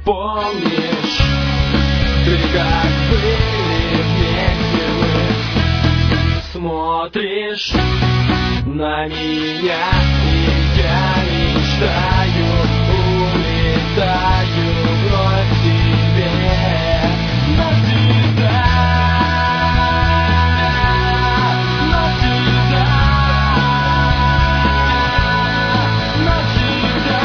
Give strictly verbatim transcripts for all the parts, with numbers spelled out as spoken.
помнишь, ты как были вместе мы. Смотришь на меня, и я мечтаю, улетаю вновь к тебе. Навсегда, навсегда, навсегда.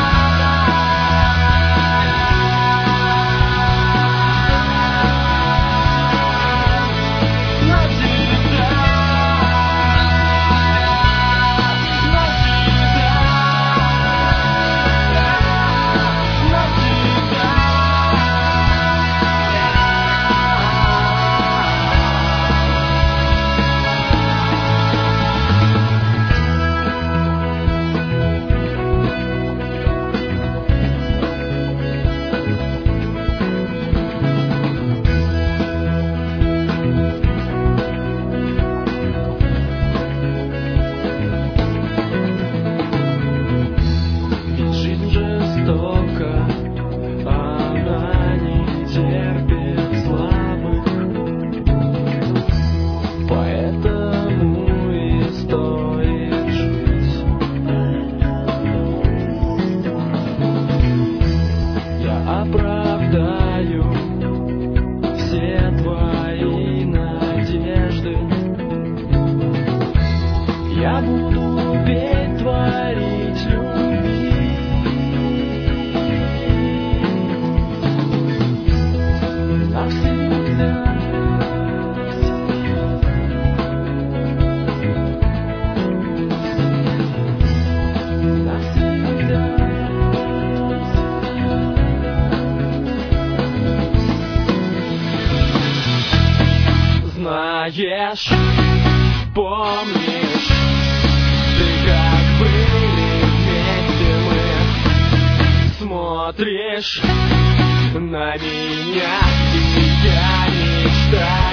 Она не терпит слабых, поэтому и стоит жить. Я оправдаю все твои надежды. Я буду петь, творить, любить. Знаешь, помнишь, ты как были вместе мы. Смотришь на меня, и я мечтаю.